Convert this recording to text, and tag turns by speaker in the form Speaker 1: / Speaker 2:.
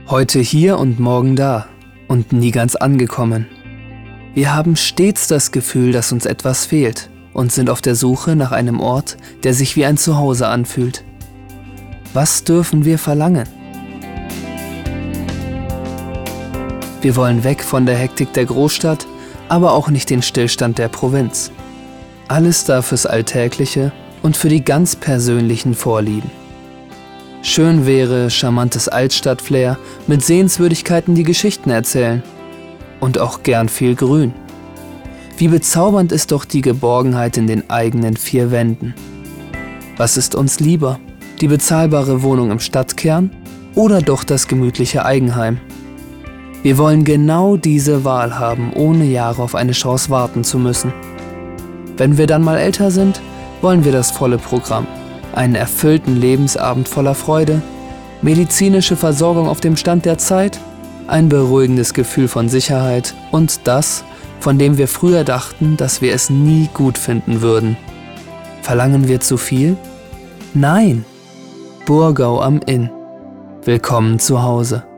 Speaker 1: Heute hier und morgen da und nie ganz angekommen. Wir haben stets das Gefühl, dass uns etwas fehlt und sind auf der Suche nach einem Ort, der sich wie ein Zuhause anfühlt. Was dürfen wir verlangen? Wir wollen weg von der Hektik der Großstadt, aber auch nicht den Stillstand der Provinz. Alles da fürs Alltägliche und für die ganz persönlichen Vorlieben. Schön wäre charmantes Altstadt-Flair mit Sehenswürdigkeiten, die Geschichten erzählen. Und auch gern viel Grün. Wie bezaubernd ist doch die Geborgenheit in den eigenen vier Wänden. Was ist uns lieber? Die bezahlbare Wohnung im Stadtkern oder doch das gemütliche Eigenheim? Wir wollen genau diese Wahl haben, ohne Jahre auf eine Chance warten zu müssen. Wenn wir dann mal älter sind, wollen wir das volle Programm. Einen erfüllten Lebensabend voller Freude, medizinische Versorgung auf dem Stand der Zeit, ein beruhigendes Gefühl von Sicherheit und das, von dem wir früher dachten, dass wir es nie gut finden würden. Verlangen wir zu viel? Nein! Burgau am Inn. Willkommen zu Hause.